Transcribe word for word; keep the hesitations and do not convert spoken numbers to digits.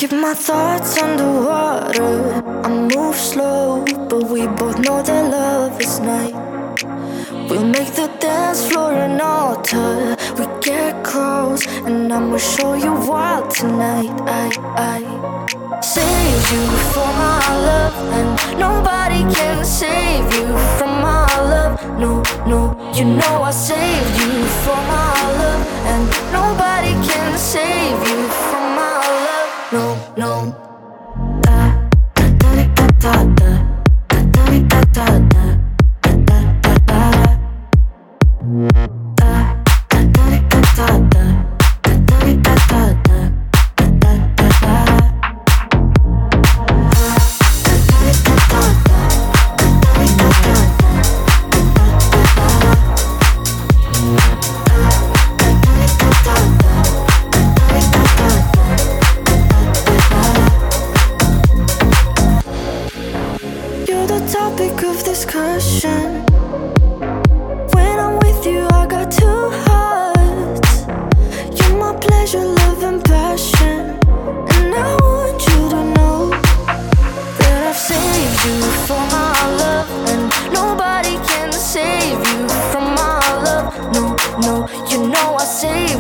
keep my thoughts underwater. I move slow, but we both know that love is night. We'll make the dance floor an altar. We get close, and I'ma show you wild tonight. I, I save you for my love, and nobody can save you from my love. No, no, you know I saved you for my love, and nobody can save you from my love. No, no. Da, da, da, da, da, da, da, da, da. You're the topic of discussion. When I'm with you, I got two hearts. You're my pleasure, love, and passion. And I want you to know that I've saved you for my love, and nobody can save you from my love. No, no, you know I saved